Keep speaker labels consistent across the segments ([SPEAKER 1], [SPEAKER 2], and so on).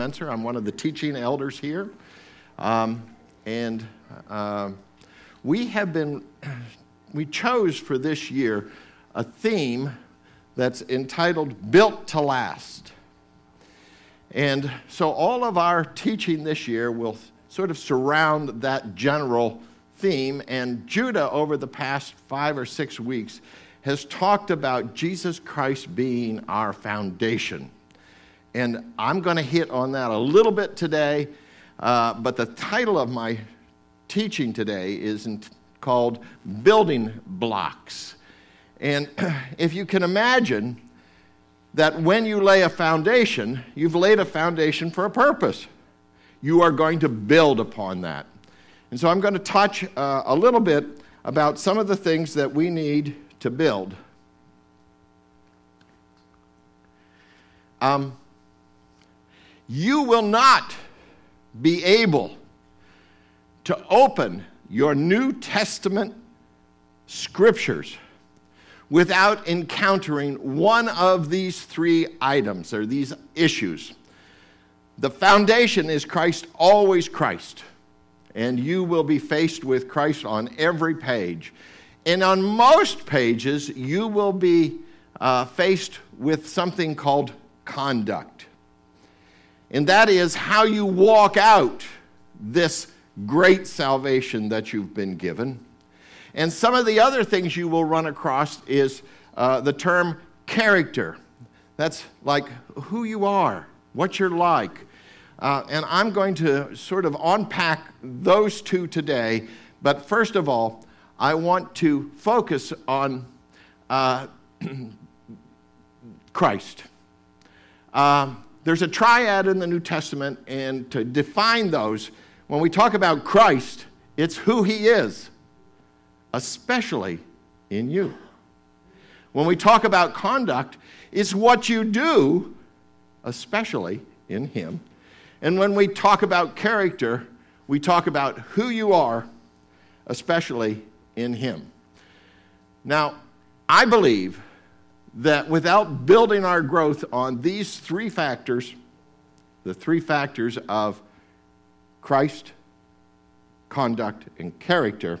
[SPEAKER 1] I'm one of the teaching elders here, and we chose for this year a theme that's entitled Built to Last. And so all of our teaching this year will sort of surround that general theme, and Judah over the past 5 or 6 weeks has talked about Jesus Christ being our foundation. And I'm going to hit on that a little bit today, but the title of my teaching today is called Building Blocks. And if you can imagine that when you lay a foundation, you've laid a foundation for a purpose. You are going to build upon that. And so I'm going to touch a little bit about some of the things that we need to build. You will not be able to open your New Testament scriptures without encountering one of these 3 items, or these issues. The foundation is Christ, always Christ. And you will be faced with Christ on every page. And on most pages, you will be faced with something called conduct. And that is how you walk out this great salvation that you've been given. And some of the other things you will run across is the term character. That's like who you are, what you're like. And I'm going to sort of unpack those 2 today. But first of all, I want to focus on Christ. There's a triad in the New Testament, and to define those, when we talk about Christ, it's who he is, especially in you. When we talk about conduct, it's what you do, especially in him. And when we talk about character, we talk about who you are, especially in him. Now, I believe that without building our growth on these 3 factors, the 3 factors of Christ, conduct, and character,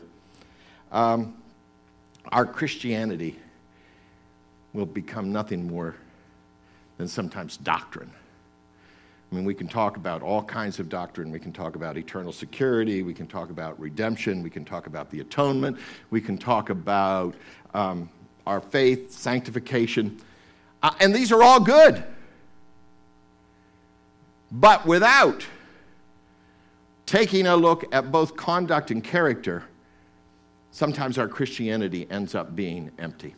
[SPEAKER 1] our Christianity will become nothing more than sometimes doctrine. I mean, we can talk about all kinds of doctrine. We can talk about eternal security. We can talk about redemption. We can talk about the atonement. We can talk about our faith, sanctification. And these are all good. But without taking a look at both conduct and character, sometimes our Christianity ends up being empty.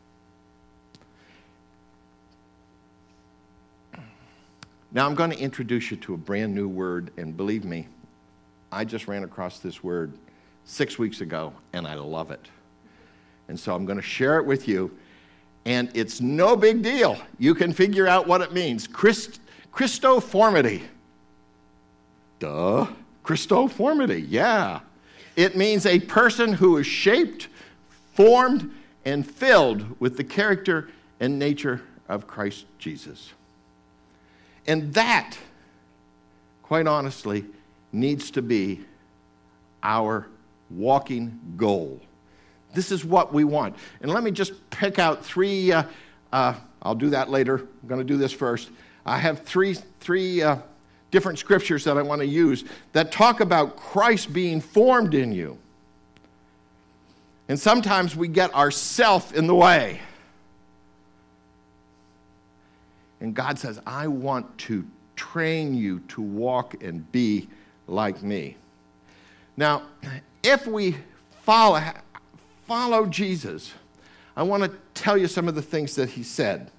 [SPEAKER 1] Now I'm going to introduce you to a brand new word, and believe me, I just ran across this word 6 weeks ago, and I love it. And so I'm going to share it with you, and it's no big deal. You can figure out what it means. Christoformity. Duh. Christoformity, yeah. It means a person who is shaped, formed, and filled with the character and nature of Christ Jesus. And that, quite honestly, needs to be our walking goal. This is what we want. And let me just pick out 3, I'll do that later. I'm going to do this first. I have three different scriptures that I want to use that talk about Christ being formed in you. And sometimes we get ourself in the way. And God says, I want to train you to walk and be like me. Now, if we follow Jesus, I want to tell you some of the things that he said.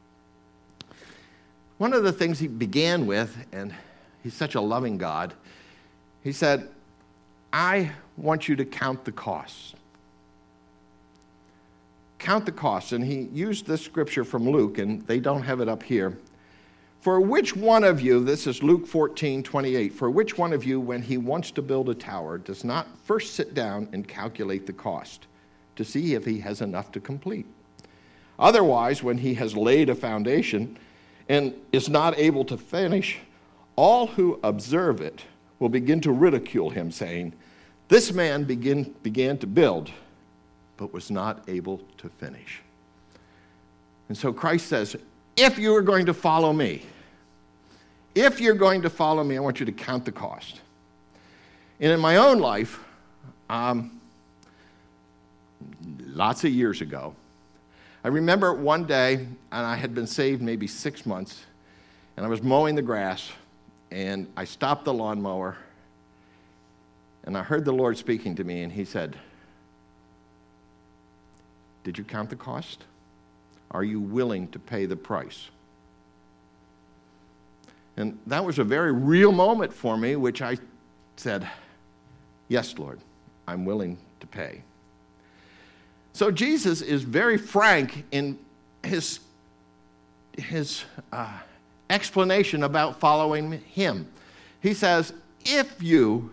[SPEAKER 1] One of the things he began with, and he's such a loving God, he said, I want you to count the costs. Count the costs. And he used this scripture from Luke, and they don't have it up here. For which one of you, this is Luke 14:28, for which one of you, when he wants to build a tower, does not first sit down and calculate the cost to see if he has enough to complete? Otherwise, when he has laid a foundation and is not able to finish, all who observe it will begin to ridicule him, saying, "This man began to build, but was not able to finish." And so Christ says, if you are going to follow me, I want you to count the cost. And in my own life, lots of years ago, I remember one day, and I had been saved maybe 6 months, and I was mowing the grass, and I stopped the lawnmower, and I heard the Lord speaking to me, and he said, "Did you count the cost? Are you willing to pay the price?" And that was a very real moment for me, which I said, "Yes, Lord, I'm willing to pay." So Jesus is very frank in his explanation about following him. He says, if you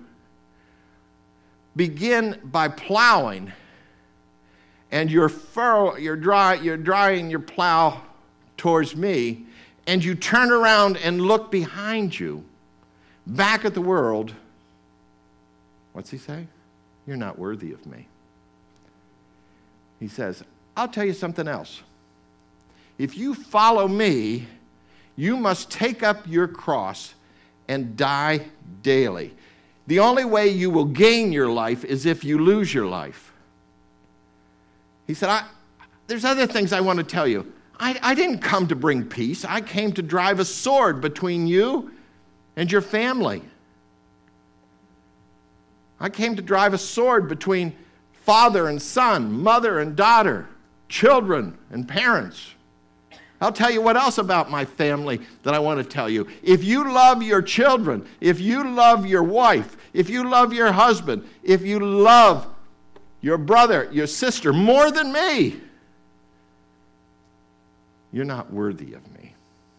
[SPEAKER 1] begin by plowing and you're drying your plow towards me, and you turn around and look behind you, back at the world, what's he say? You're not worthy of me. He says, I'll tell you something else. If you follow me, you must take up your cross and die daily. The only way you will gain your life is if you lose your life. He said, there's other things I want to tell you. I didn't come to bring peace. I came to drive a sword between you and your family. I came to drive a sword between father and son, mother and daughter, children and parents. I'll tell you what else about my family that I want to tell you. If you love your children, if you love your wife, if you love your husband, if you love your brother, your sister more than me, you're not worthy of me.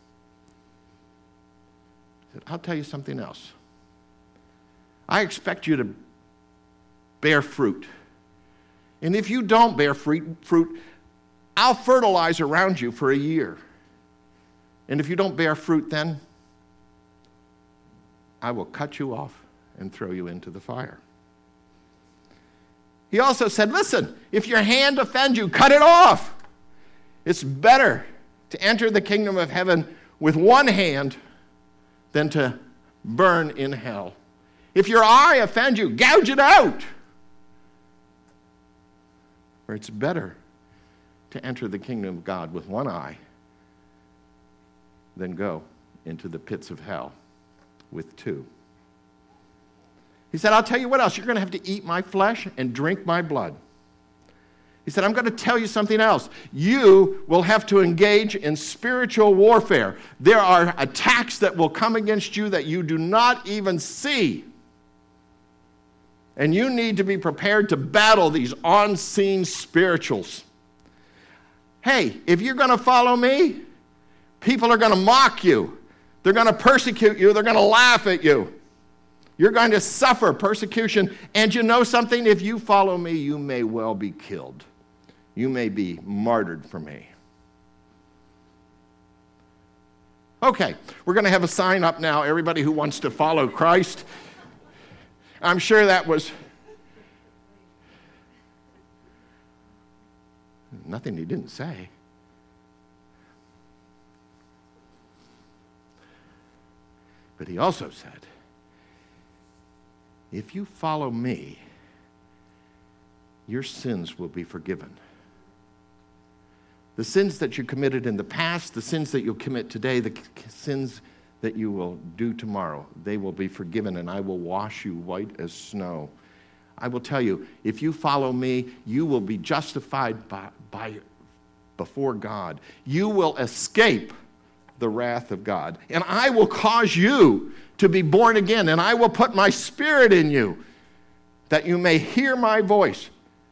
[SPEAKER 1] He said, I'll tell you something else. I expect you to bear fruit. And if you don't bear fruit, I'll fertilize around you for a year. And if you don't bear fruit then, I will cut you off and throw you into the fire. He also said, listen, if your hand offends you, cut it off. It's better to enter the kingdom of heaven with one hand than to burn in hell. If your eye offends you, gouge it out. For it's better to enter the kingdom of God with one eye than go into the pits of hell with two. He said, I'll tell you what else. You're going to have to eat my flesh and drink my blood. He said, I'm going to tell you something else. You will have to engage in spiritual warfare. There are attacks that will come against you that you do not even see. And you need to be prepared to battle these unseen spirituals. Hey, if you're going to follow me, people are going to mock you. They're going to persecute you. They're going to laugh at you. You're going to suffer persecution. And you know something? If you follow me, you may well be killed. You may be martyred for me. Okay, we're going to have a sign up now. Everybody who wants to follow Christ. I'm sure that was nothing he didn't say. But he also said, if you follow me, your sins will be forgiven. The sins that you committed in the past, the sins that you'll commit today, the sins that you will do tomorrow, they will be forgiven, and I will wash you white as snow. I will tell you, if you follow me, you will be justified before God. You will escape the wrath of God. And I will cause you to be born again, and I will put my spirit in you, that you may hear my voice.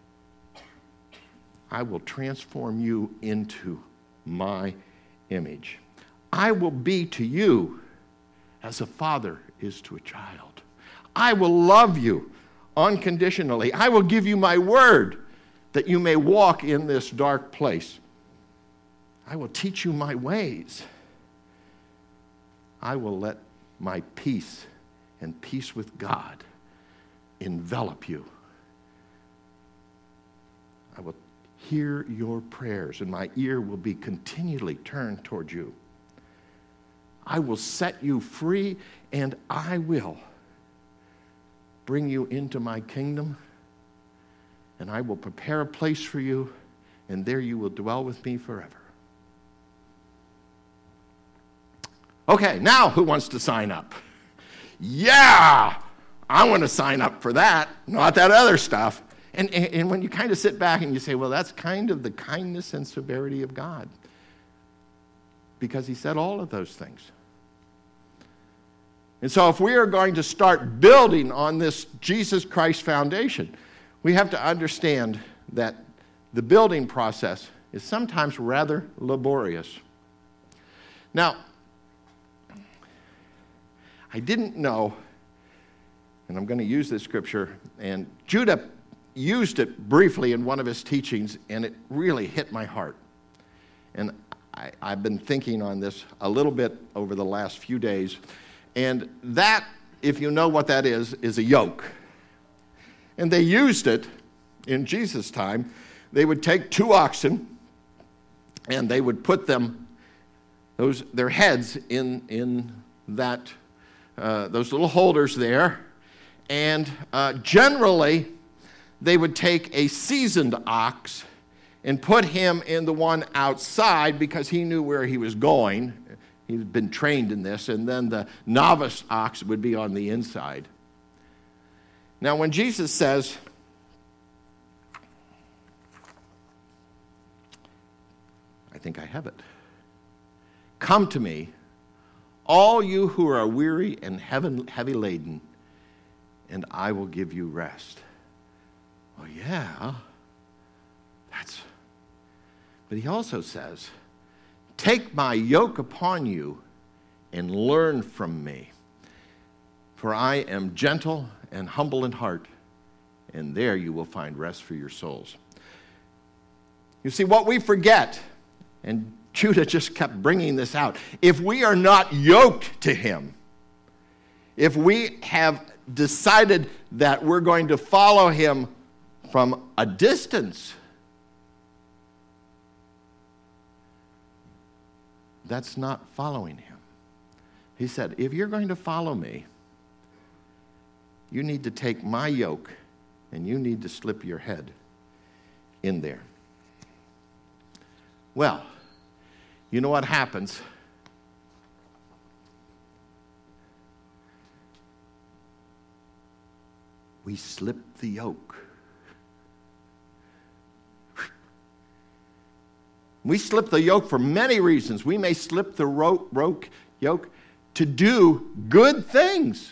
[SPEAKER 1] I will transform you into my image. I will be to you as a father is to a child. I will love you unconditionally. I will give you my word that you may walk in this dark place. I will teach you my ways. I will let my peace and peace with God envelop you. I will hear your prayers, and my ear will be continually turned toward you. I will set you free, and I will bring you into my kingdom, and I will prepare a place for you, and there you will dwell with me forever. Okay, now who wants to sign up? Yeah, I want to sign up for that, not that other stuff. And when you kind of sit back and you say, well, that's kind of the kindness and severity of God, because he said all of those things. And so if we are going to start building on this Jesus Christ foundation, we have to understand that the building process is sometimes rather laborious. Now, I didn't know, and I'm going to use this scripture, and Judah used it briefly in one of his teachings, and it really hit my heart. And I've been thinking on this a little bit over the last few days. And that, if you know what that is a yoke. And they used it in Jesus' time. They would take 2 oxen, and they would put their heads in that those little holders there. And generally, they would take a seasoned ox and put him in the one outside because he knew where he was going. He'd been trained in this, and then the novice ox would be on the inside. Now, when Jesus says, I think I have it, come to me, all you who are weary and heavy laden, and I will give you rest. Oh, yeah, but he also says, take my yoke upon you and learn from me, for I am gentle and humble in heart, and there you will find rest for your souls. You see, what we forget, and Judah just kept bringing this out, if we are not yoked to him, if we have decided that we're going to follow him from a distance, that's not following him. He said, if you're going to follow me, you need to take my yoke and you need to slip your head in there. Well, you know what happens? We slip the yoke. We slip the yoke for many reasons. We may slip the yoke to do good things.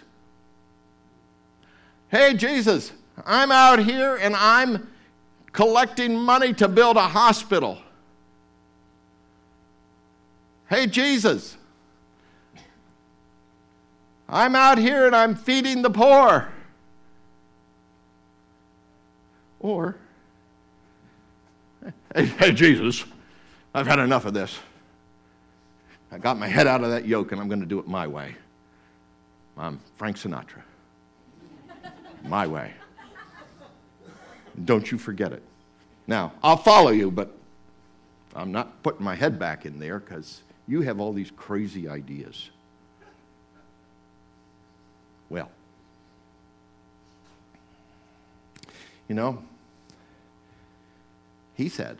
[SPEAKER 1] Hey, Jesus, I'm out here and I'm collecting money to build a hospital. Hey, Jesus, I'm out here and I'm feeding the poor. Or, hey, Jesus, I've had enough of this. I got my head out of that yoke and I'm going to do it my way. I'm Frank Sinatra. My way. Don't you forget it. Now, I'll follow you, but I'm not putting my head back in there because you have all these crazy ideas. Well, you know, he said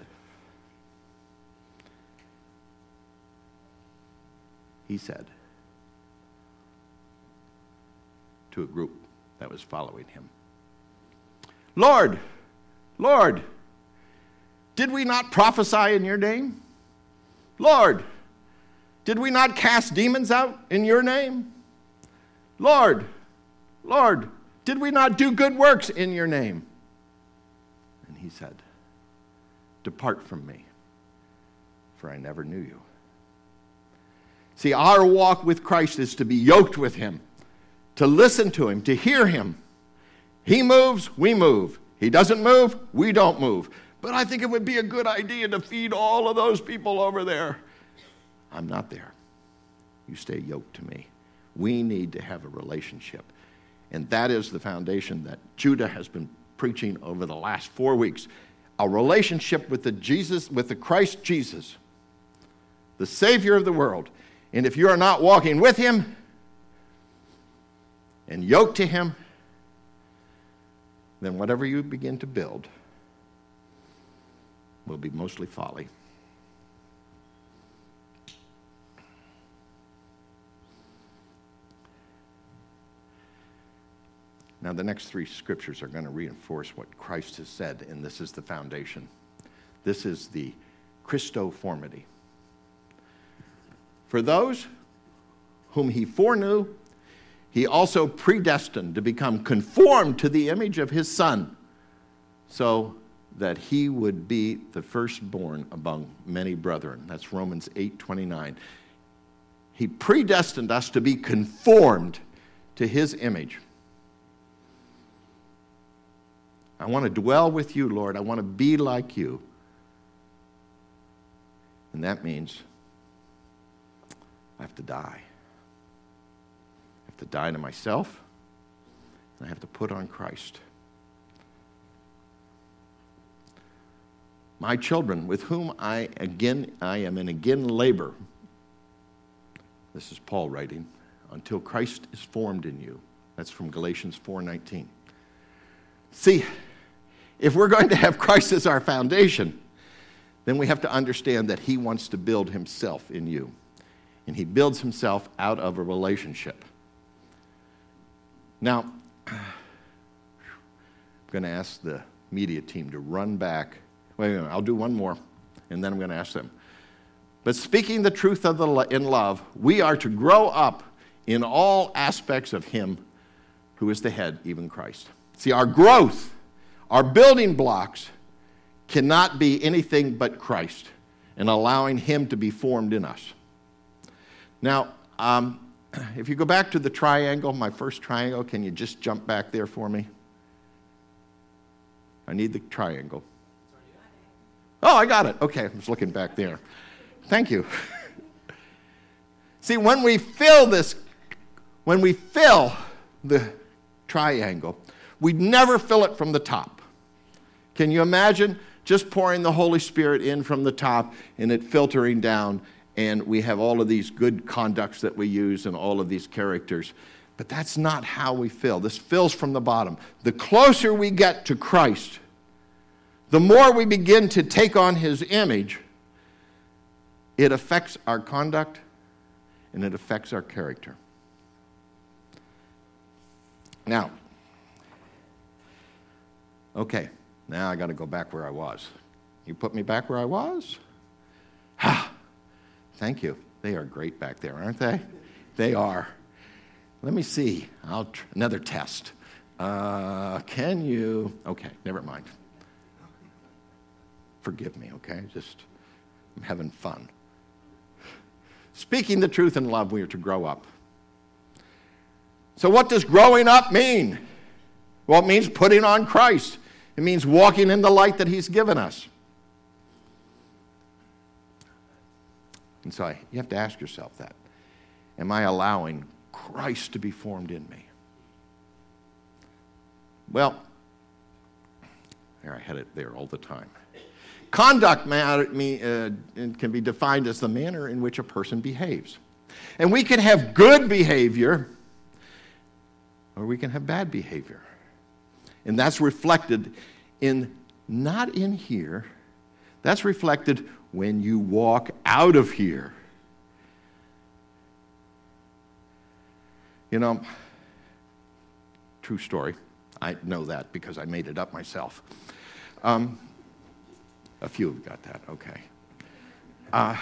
[SPEAKER 1] to a group that was following him, Lord, Lord, did we not prophesy in your name? Lord, did we not cast demons out in your name? Lord, Lord, did we not do good works in your name? And he said, depart from me, for I never knew you. See, our walk with Christ is to be yoked with him, to listen to him, to hear him. He moves, we move. He doesn't move, we don't move. But I think it would be a good idea to feed all of those people over there. I'm not there. You stay yoked to me. We need to have a relationship. And that is the foundation that Judah has been preaching over the last 4 weeks. A relationship with the Christ Jesus, the Savior of the world. And if you are not walking with him and yoked to him, then whatever you begin to build will be mostly folly. Now, the next 3 scriptures are going to reinforce what Christ has said, and this is the foundation. This is the Christoformity. For those whom he foreknew, he also predestined to become conformed to the image of his Son, so that he would be the firstborn among many brethren. That's Romans 8:29. He predestined us to be conformed to his image. I want to dwell with you, Lord. I want to be like you. And that means I have to die. I have to die to myself, and I have to put on Christ. My children, with whom I am in labor. This is Paul writing, until Christ is formed in you. That's from Galatians 4:19. See, if we're going to have Christ as our foundation, then we have to understand that he wants to build himself in you. And he builds himself out of a relationship. Now, I'm going to ask the media team to run back. Wait a minute, I'll do one more, and then I'm going to ask them. But speaking the truth in love, we are to grow up in all aspects of him who is the head, even Christ. See, our growth, our building blocks cannot be anything but Christ and allowing him to be formed in us. Now, if you go back to the triangle, my first triangle, can you just jump back there for me? I need the triangle. Oh, I got it. Okay, I was looking back there. Thank you. See, when we fill the triangle, we never fill it from the top. Can you imagine just pouring the Holy Spirit in from the top and it filtering down, and we have all of these good conducts that we use and all of these characters? But that's not how we fill. This fills from the bottom. The closer we get to Christ, the more we begin to take on his image, it affects our conduct and it affects our character. Now, okay, now I got to go back where I was. You put me back where I was? Thank you. They are great back there, aren't they? They are. Let me see. Another test. Can you? Okay, never mind. Forgive me, okay? I'm having fun. Speaking the truth in love, we are to grow up. So what does growing up mean? Well, it means putting on Christ. It means walking in the light that he's given us. And so you have to ask yourself that. Am I allowing Christ to be formed in me? Well, there, I had it there all the time. Conduct can be defined as the manner in which a person behaves. And we can have good behavior, or we can have bad behavior. And that's reflected not in here, that's reflected when you walk out of here. You know, true story. I know that because I made it up myself. A few have got that, okay.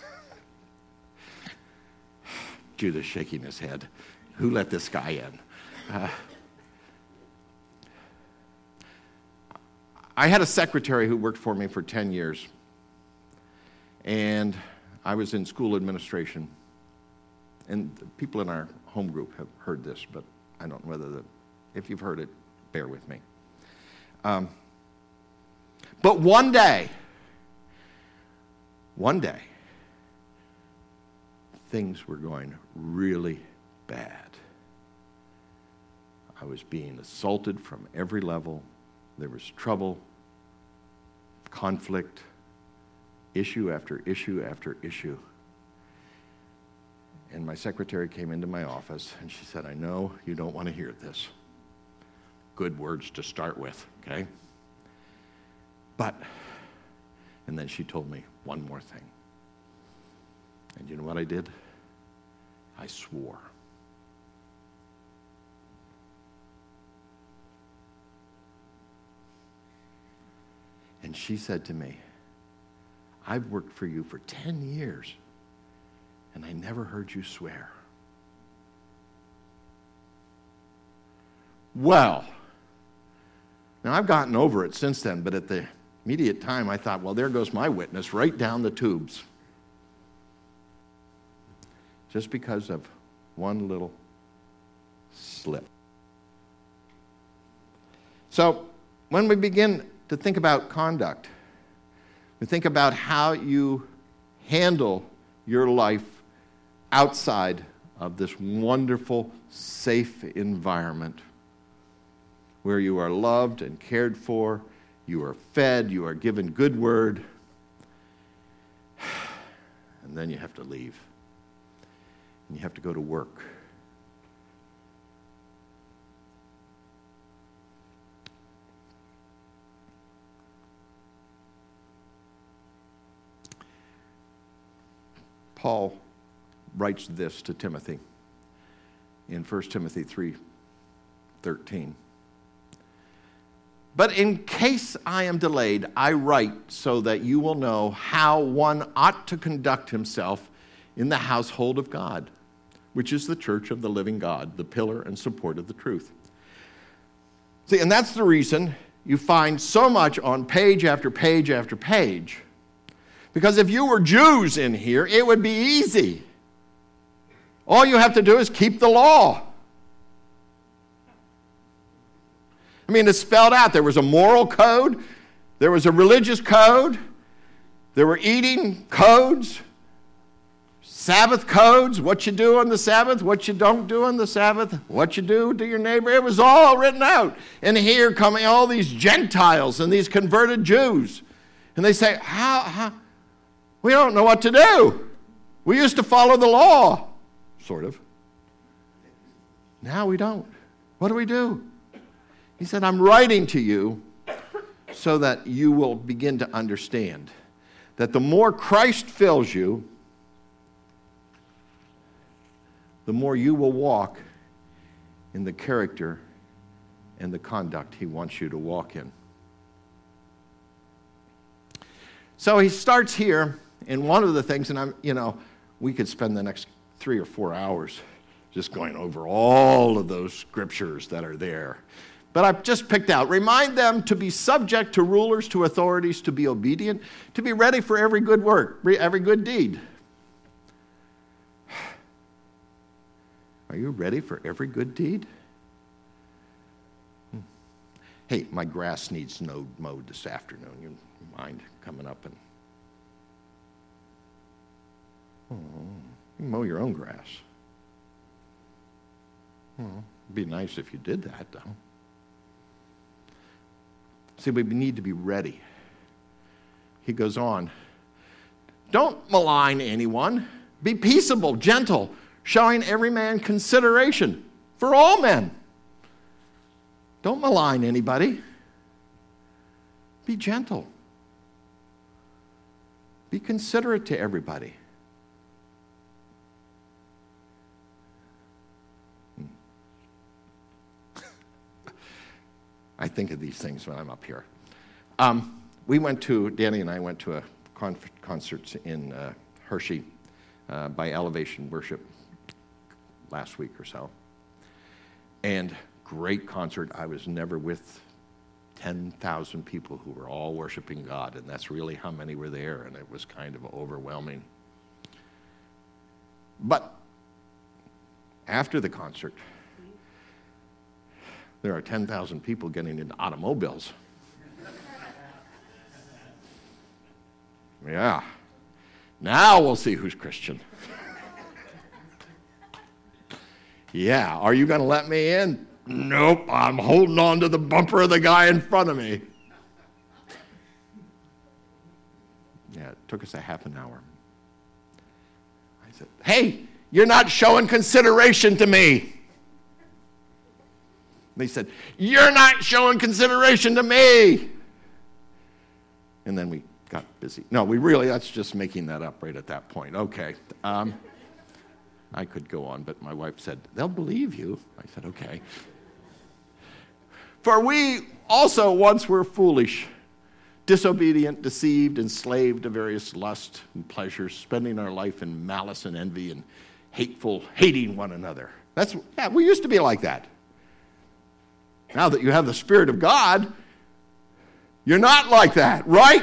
[SPEAKER 1] Judah's shaking his head. Who let this guy in? I had a secretary who worked for me for 10 years. And I was in school administration. And the people in our home group have heard this, but I don't know if you've heard it, bear with me. But one day, things were going really bad. I was being assaulted from every level. There was trouble, conflict, issue after issue after issue. And my secretary came into my office and she said, I know you don't want to hear this. Good words to start with, okay? But, and then she told me one more thing. And you know what I did? I swore. And she said to me, I've worked for you for 10 years, and I never heard you swear. Well, now I've gotten over it since then, but at the immediate time I thought, well, there goes my witness right down the tubes. Just because of one little slip. So, when we begin to think about conduct, we think about how you handle your life outside of this wonderful, safe environment where you are loved and cared for, you are fed, you are given good word, and then you have to leave. And you have to go to work. Paul writes this to Timothy in 1 Timothy 3:13. But in case I am delayed, I write so that you will know how one ought to conduct himself in the household of God, which is the church of the living God, the pillar and support of the truth. See, and that's the reason you find so much on page after page after page. Because if you were Jews in here, it would be easy. All you have to do is keep the law. I mean, it's spelled out. There was a moral code. There was a religious code. There were eating codes. Sabbath codes, what you do on the Sabbath, what you don't do on the Sabbath, what you do to your neighbor. It was all written out. And here coming all these Gentiles and these converted Jews. And they say, how? We don't know what to do. We used to follow the law, sort of. Now we don't. What do? He said, I'm writing to you so that you will begin to understand that the more Christ fills you, the more you will walk in the character and the conduct he wants you to walk in. So he starts here, and one of the things, and we could spend the next 3 or 4 hours just going over all of those scriptures that are there. But I've just picked out, remind them to be subject to rulers, to authorities, to be obedient, to be ready for every good work, every good deed. Are you ready for every good deed? Hey, my grass needs mowed this afternoon. You mind coming up and... you mow your own grass. It'd be nice if you did that, though. See, we need to be ready. He goes on. Don't malign anyone. Be peaceable, gentle, showing every man consideration for all men. Don't malign anybody. Be gentle. Be considerate to everybody. I think of these things when I'm up here. Danny and I went to a concert in Hershey by Elevation Worship last week or so. And great concert. I was never with 10,000 people who were all worshiping God, and that's really how many were there, and it was kind of overwhelming. But after the concert, there are 10,000 people getting into automobiles. Yeah. Now we'll see who's Christian. Yeah, are you going to let me in? Nope, I'm holding on to the bumper of the guy in front of me. Yeah, it took us a half an hour. I said, hey, you're not showing consideration to me. They said, you're not showing consideration to me. And then we got busy. No, that's just making that up right at that point. Okay. I could go on, but my wife said, they'll believe you. I said, okay. For we also once were foolish, disobedient, deceived, enslaved to various lusts and pleasures, spending our life in malice and envy and hating one another. We used to be like that. Now that you have the Spirit of God, you're not like that, right?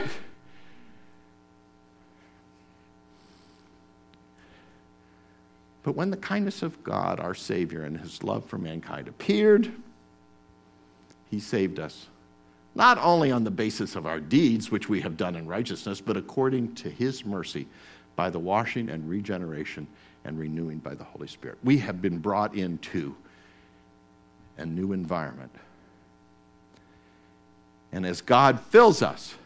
[SPEAKER 1] But when the kindness of God, our Savior, and his love for mankind appeared, he saved us, not only on the basis of our deeds, which we have done in righteousness, but according to his mercy, by the washing and regeneration and renewing by the Holy Spirit. We have been brought into a new environment. And as God fills us,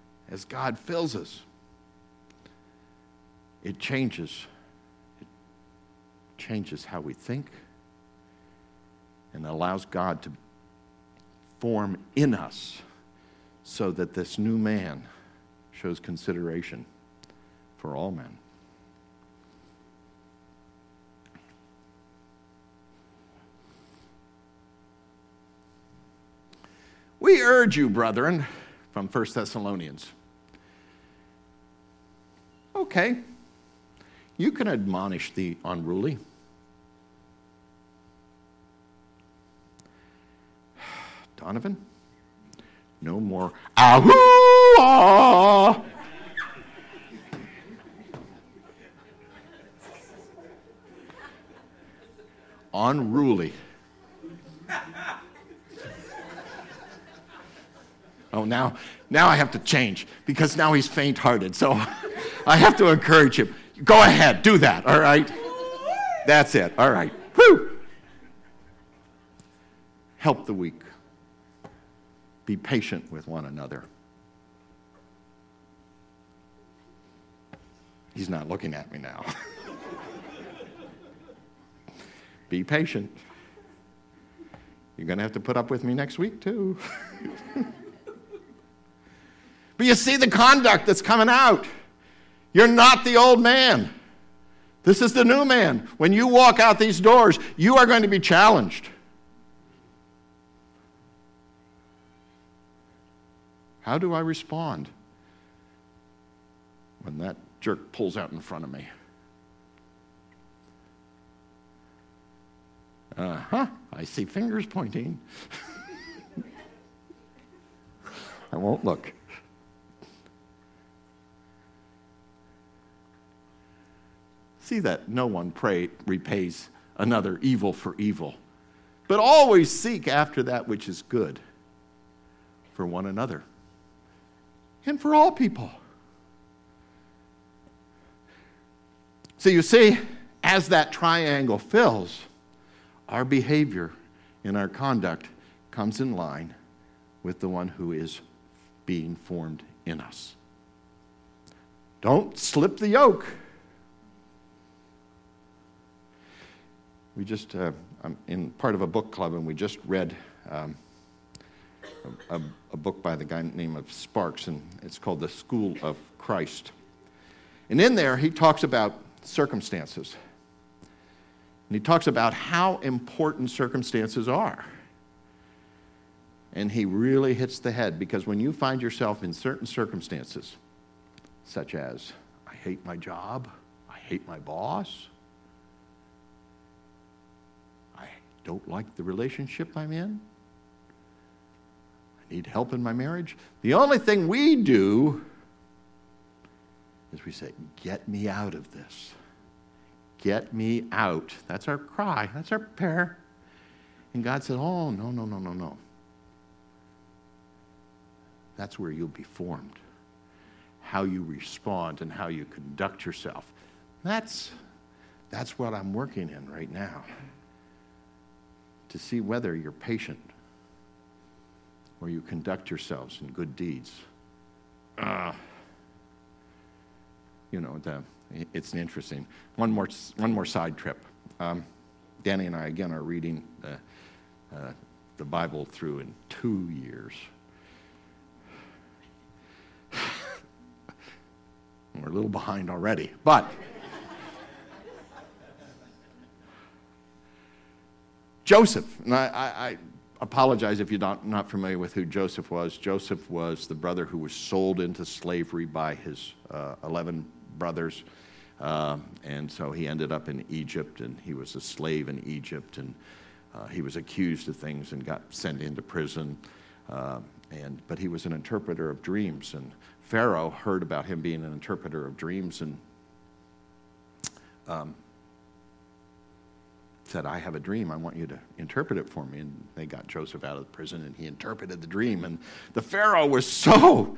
[SPEAKER 1] it changes how we think and allows God to form in us so that this new man shows consideration for all men. We urge you, brethren, from 1 Thessalonians. Okay, you can admonish the unruly. Donovan, no more ah. Unruly. Oh, now I have to change because now he's faint-hearted. So I have to encourage him. Go ahead, do that, all right? That's it, all right. Whew. Help the weak. Be patient with one another. He's not looking at me now. Be patient. You're going to have to put up with me next week, too. But you see the conduct that's coming out. You're not the old man. This is the new man. When you walk out these doors, you are going to be challenged. How do I respond when that jerk pulls out in front of me? I see fingers pointing. I won't look. See that no one repays another evil for evil, but always seek after that which is good for one another and for all people. So you see, as that triangle fills, our behavior and our conduct comes in line with the one who is being formed in us. Don't slip the yoke. We just, I'm in part of a book club, and we just read a book by the guy named Sparks, and it's called The School of Christ. And in there, he talks about circumstances. And he talks about how important circumstances are. And he really hits the head, because when you find yourself in certain circumstances, such as, I hate my job, I hate my boss, I don't like the relationship I'm in, I need help in my marriage, the only thing we do is we say, get me out of this. Get me out. That's our cry. That's our prayer. And God said, oh, no. That's where you'll be formed. How you respond and how you conduct yourself. That's what I'm working in right now. to see whether you're patient or you conduct yourselves in good deeds. It's interesting. One more side trip. Danny and I, again, are reading the Bible through in 2 years. We're a little behind already, but Joseph, and I apologize if you're not familiar with who Joseph was. Joseph was the brother who was sold into slavery by his 11 brothers, and so he ended up in Egypt, and he was a slave in Egypt, and he was accused of things and got sent into prison, but he was an interpreter of dreams, and Pharaoh heard about him being an interpreter of dreams and said, I have a dream. I want you to interpret it for me. And they got Joseph out of the prison, and he interpreted the dream. And the Pharaoh was so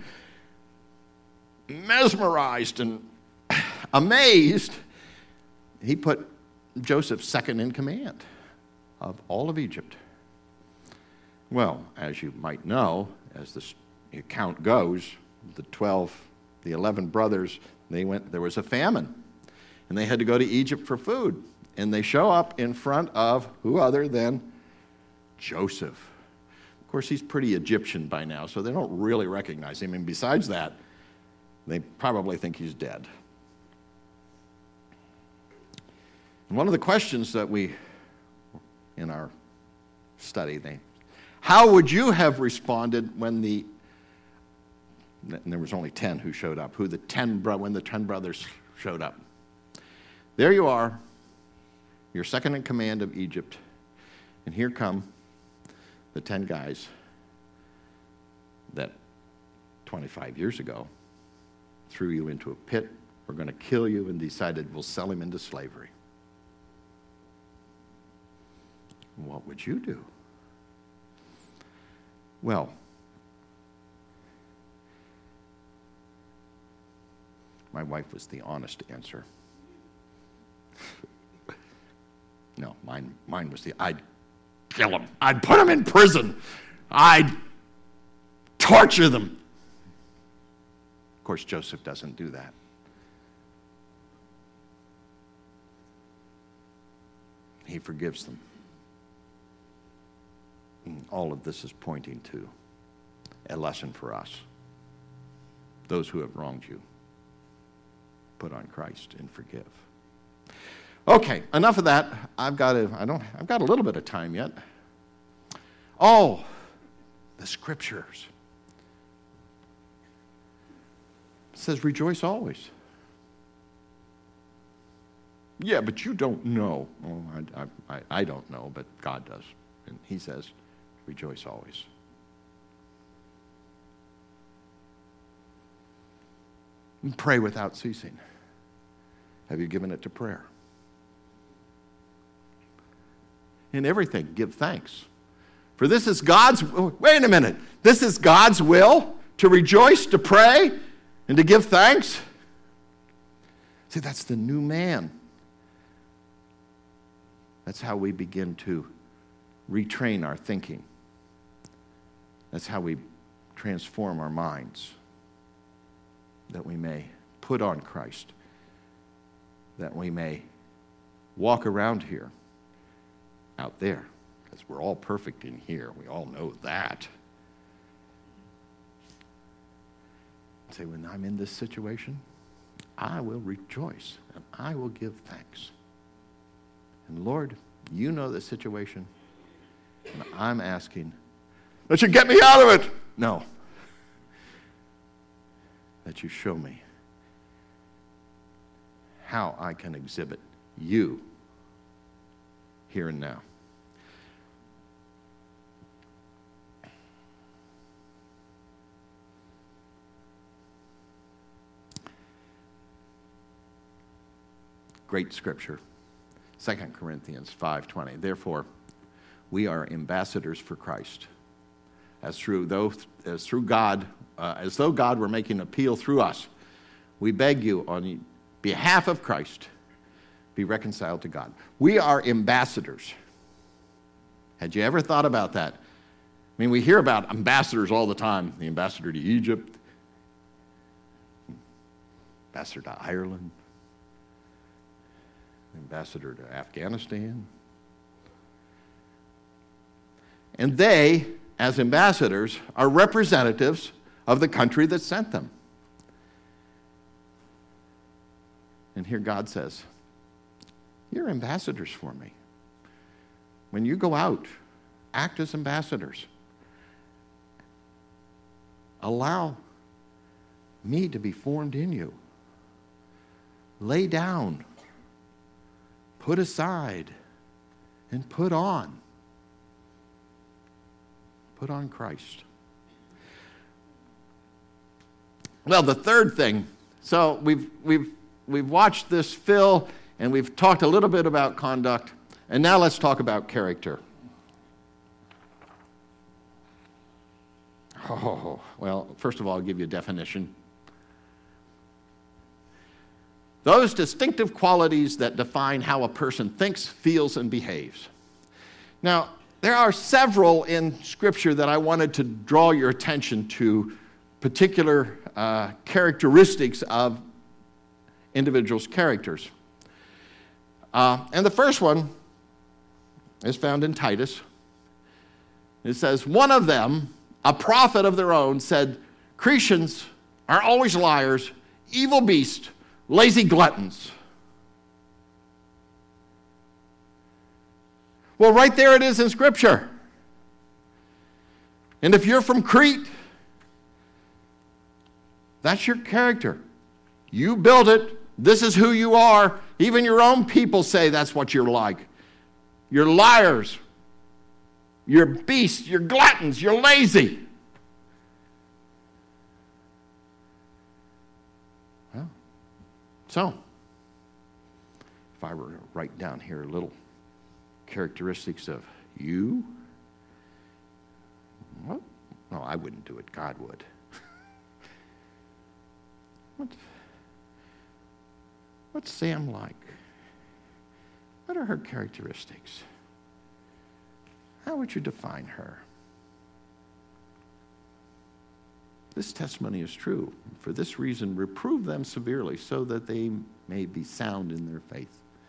[SPEAKER 1] mesmerized and amazed, he put Joseph second in command of all of Egypt. Well, as you might know, as the account goes, the 11 brothers, there was a famine, and they had to go to Egypt for food. And they show up in front of who other than Joseph. Of course, he's pretty Egyptian by now, so they don't really recognize him. And besides that, they probably think he's dead. And one of the questions that in our study, how would you have responded when and there was only 10 who showed up, when the 10 brothers showed up? There you are. You're second in command of Egypt, and here come the 10 guys that 25 years ago threw you into a pit, were going to kill you, and decided we'll sell him into slavery. What would you do? Well, my wife was the honest answer. No, mine was I'd kill them. I'd put them in prison. I'd torture them. Of course, Joseph doesn't do that. He forgives them. And all of this is pointing to a lesson for us. Those who have wronged you, put on Christ and forgive. Okay, enough of that. I've got a little bit of time yet. Oh, the scriptures. It says, rejoice always. Yeah, but you don't know. Oh, I don't know, but God does. And he says, rejoice always. And pray without ceasing. Have you given it to prayer? In everything, give thanks. For this is wait a minute. This is God's will to rejoice, to pray, and to give thanks. See, that's the new man. That's how we begin to retrain our thinking. That's how we transform our minds, that we may put on Christ, that we may walk around here, out there, because we're all perfect in here. We all know that. Say, when I'm in this situation, I will rejoice and I will give thanks. And Lord, you know the situation, and I'm asking that you get me out of it. No. That you show me how I can exhibit you here and now. Great scripture. 2 Corinthians 5:20. Therefore, we are ambassadors for Christ, as though God were making an appeal through us. We beg you on behalf of Christ, be reconciled to God. We are ambassadors. Had you ever thought about that? I mean, we hear about ambassadors all the time. The ambassador to Egypt, ambassador to Ireland, ambassador to Afghanistan. And they, as ambassadors, are representatives of the country that sent them. And here God says, you're ambassadors for me. When you go out, act as ambassadors. Allow me to be formed in you. Lay down, put aside, and put on. Put on Christ. Well, the third thing, so we've watched this fill, and we've talked a little bit about conduct, and now let's talk about character. Oh, well, first of all, I'll give you a definition. Those distinctive qualities that define how a person thinks, feels, and behaves. Now, there are several in Scripture that I wanted to draw your attention to, particular characteristics of individuals' characters. And the first one is found in Titus. It says, one of them, a prophet of their own, said, Cretans are always liars, evil beasts, lazy gluttons. Well, right there it is in Scripture. And if you're from Crete, that's your character. You built it. This is who you are. Even your own people say that's what you're like. You're liars. You're beasts. You're gluttons. You're lazy. Well, so, if I were to write down here a little characteristics of you, well, no, I wouldn't do it. God would. What's Sam like? What are her characteristics? How would you define her? This testimony is true. For this reason, reprove them severely so that they may be sound in their faith.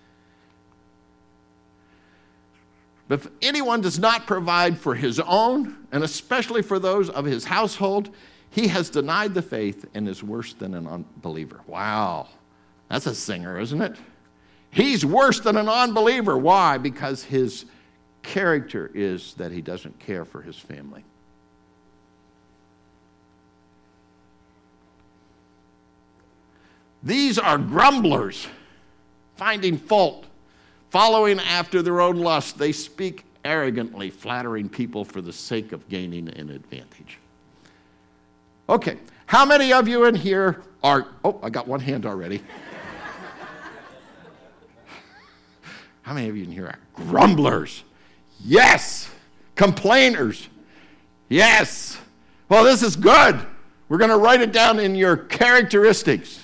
[SPEAKER 1] But if anyone does not provide for his own, and especially for those of his household, he has denied the faith and is worse than an unbeliever. Wow. That's a singer, isn't it? He's worse than an unbeliever. Why? Because his character is that he doesn't care for his family. These are grumblers, finding fault, following after their own lust. They speak arrogantly, flattering people for the sake of gaining an advantage. Okay, how many of you in here are, I got one hand already. How many of you in here are grumblers? Yes. Complainers? Yes. Well, this is good. We're going to write it down in your characteristics.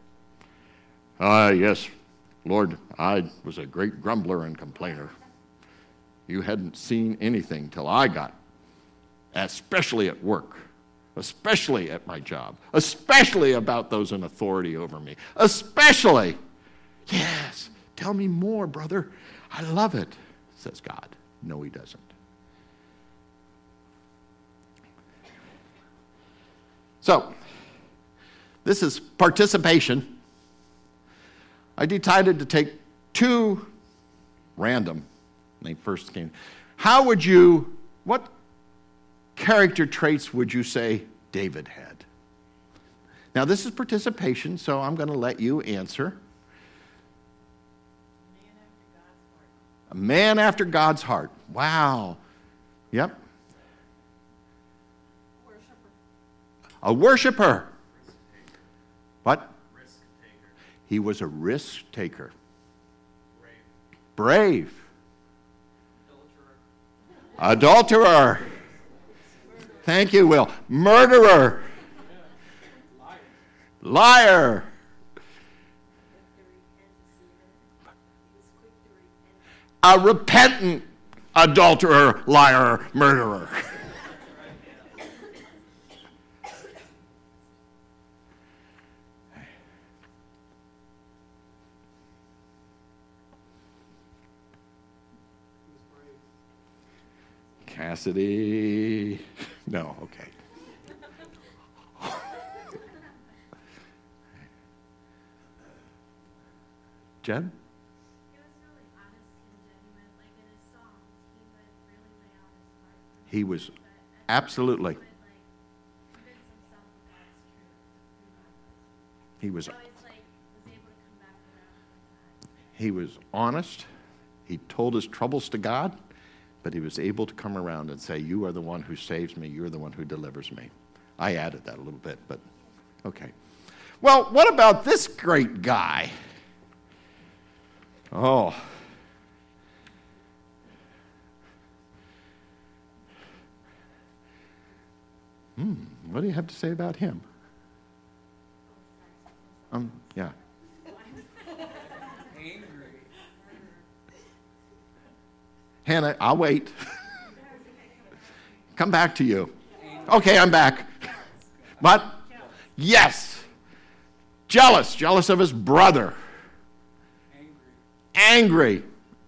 [SPEAKER 1] Yes, Lord, I was a great grumbler and complainer. You hadn't seen anything till I got, especially at work, especially at my job, especially about those in authority over me, especially. Yes, tell me more, brother. I love it, says God. No, he doesn't. So, this is participation. I decided to take two random. They first came. What character traits would you say David had? Now, this is participation, so I'm going to let you answer. A man after God's heart. Wow. Yep. A worshiper. What?
[SPEAKER 2] Risk taker.
[SPEAKER 1] He was a risk taker. Brave. Adulterer. Thank you, Will. Murderer. Liar. A repentant adulterer, liar, murderer. Cassidy. No, okay. Jen?
[SPEAKER 2] He was really honest and genuine. Like in his songs, he would really lay out his heart.
[SPEAKER 1] He was, absolutely.
[SPEAKER 2] He would like convince himself of God's truth, who God was.
[SPEAKER 1] He was,
[SPEAKER 2] He always like was able to come back around with that.
[SPEAKER 1] he was honest. He told his troubles to God, but he was able to come around and say, you are the one who saves me. You're the one who delivers me. I added that a little bit, but okay. Well, what about this great guy? Oh. What do you have to say about him? Yeah. Hannah, I'll wait. Come back to you. Okay, I'm back. What? Yes. Jealous of his brother. Angry.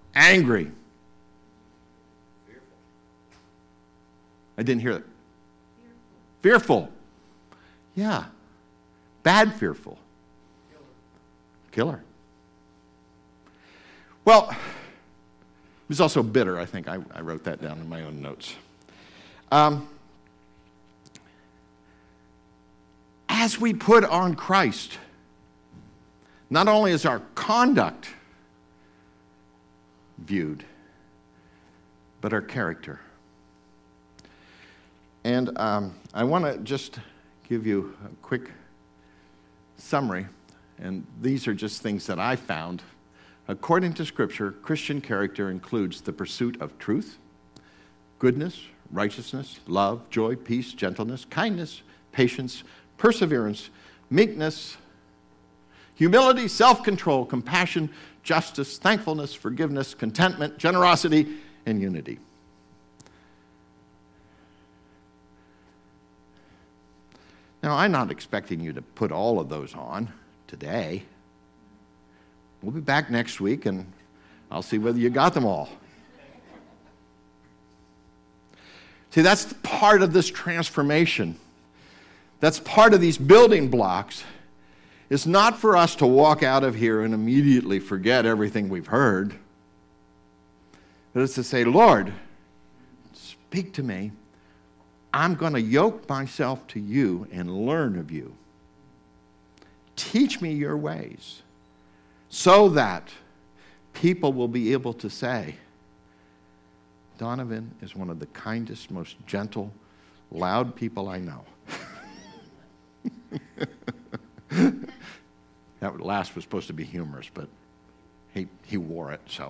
[SPEAKER 1] I didn't hear that. Fearful. Yeah. Bad fearful. Killer. Well, he was also bitter, I think. I wrote that down in my own notes. As we put on Christ, not only is our conduct viewed, but our character. And I want to just give you a quick summary, and these are just things that I found. According to Scripture, Christian character includes the pursuit of truth, goodness, righteousness, love, joy, peace, gentleness, kindness, patience, perseverance, meekness, humility, self-control, compassion, justice, thankfulness, forgiveness, contentment, generosity, and unity. Now, I'm not expecting you to put all of those on today. We'll be back next week, and I'll see whether you got them all. See, that's part of this transformation. That's part of these building blocks. It's not for us to walk out of here and immediately forget everything we've heard. But it's to say, Lord, speak to me. I'm going to yoke myself to you and learn of you. Teach me your ways so that people will be able to say, Donovan is one of the kindest, most gentle, loud people I know. That last was supposed to be humorous, but he wore it, so.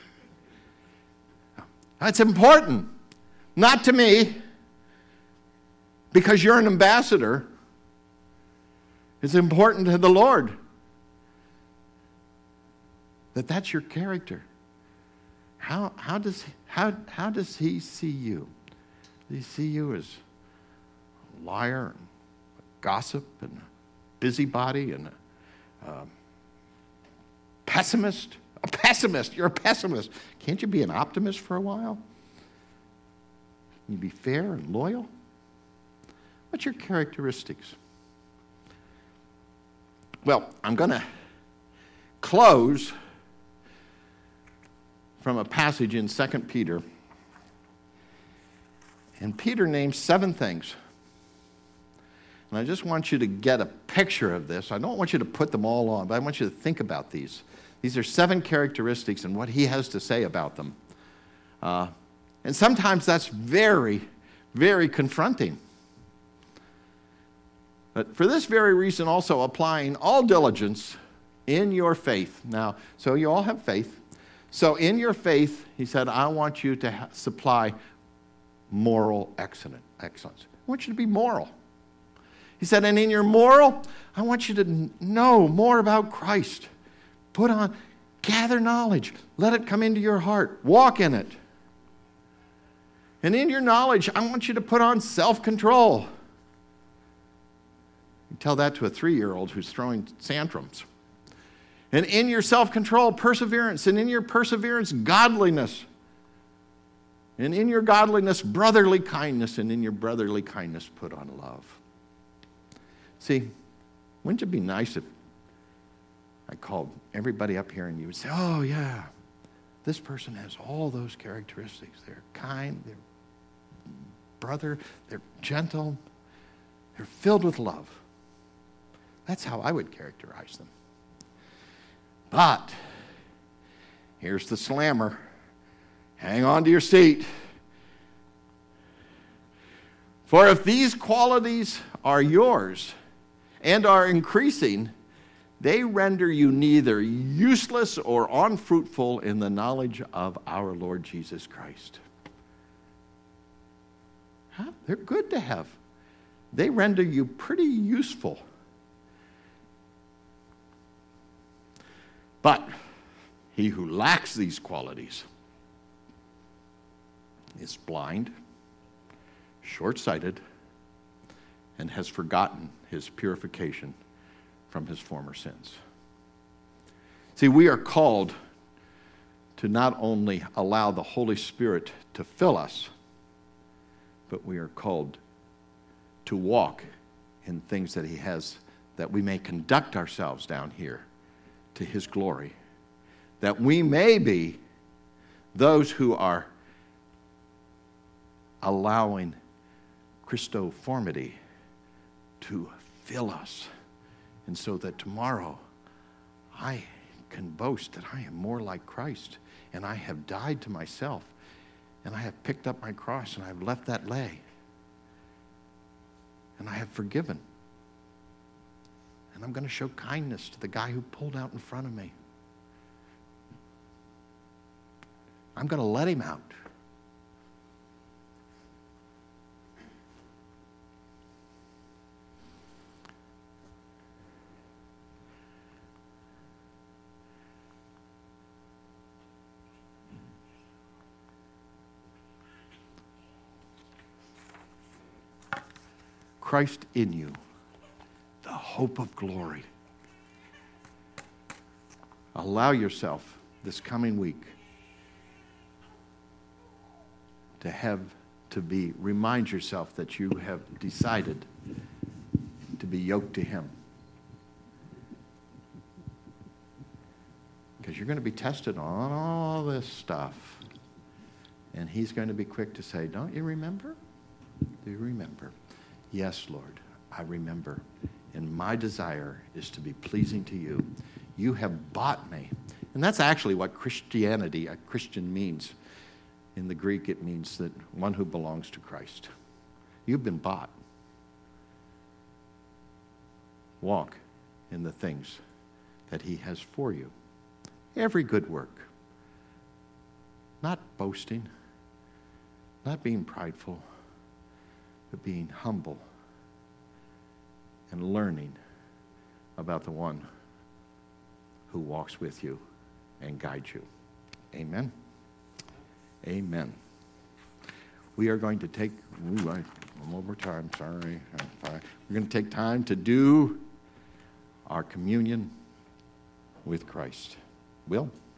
[SPEAKER 1] That's important. Not to me, because you're an ambassador. It's important to the Lord that that's your character. How does he see you? Does he see you as a liar, and a gossip, and a busybody, and a pessimist? A pessimist. You're a pessimist. Can't you be an optimist for a while? Can you be fair and loyal? What's your characteristics? Well, I'm going to close from a passage in 2 Peter. And Peter names 7 things. And I just want you to get a picture of this. I don't want you to put them all on, but I want you to think about these. These are 7 characteristics and what he has to say about them. And sometimes that's very, very confronting. But for this very reason also, applying all diligence in your faith. Now, so you all have faith. So in your faith, he said, I want you to supply moral excellence. I want you to be moral. He said, and in your moral, I want you to know more about Christ. Gather knowledge. Let it come into your heart. Walk in it. And in your knowledge, I want you to put on self-control. You tell that to a 3-year-old who's throwing tantrums. And in your self-control, perseverance. And in your perseverance, godliness. And in your godliness, brotherly kindness. And in your brotherly kindness, put on love. See, wouldn't it be nice if I called everybody up here and you would say, oh, yeah, this person has all those characteristics. They're kind, they're brother, they're gentle, they're filled with love. That's how I would characterize them. But here's the slammer. Hang on to your seat. For if these qualities are yours and are increasing, they render you neither useless or unfruitful in the knowledge of our Lord Jesus Christ. Huh? They're good to have. They render you pretty useful. But he who lacks these qualities is blind, short-sighted, and has forgotten his purification from his former sins. See, we are called to not only allow the Holy Spirit to fill us, but we are called to walk in things that he has, that we may conduct ourselves down here to his glory, that we may be those who are allowing Christoformity to fill us, and so that tomorrow I can boast that I am more like Christ, and I have died to myself, and I have picked up my cross, and I have left that lay, and I have forgiven. And I'm going to show kindness to the guy who pulled out in front of me. I'm going to let him out. Christ in you, the hope of glory. Allow yourself this coming week remind yourself that you have decided to be yoked to him. Because you're going to be tested on all this stuff. And he's going to be quick to say, don't you remember? Do you remember? Yes, Lord, I remember. And my desire is to be pleasing to you. You have bought me. And that's actually what Christianity, a Christian, means. In the Greek, it means that one who belongs to Christ. You've been bought. Walk in the things that he has for you. Every good work. Not boasting, not being prideful, but being humble and learning about the one who walks with you and guides you. Amen. Amen. We are going to take, I'm over time, sorry. We're going to take time to do our communion with Christ. Will?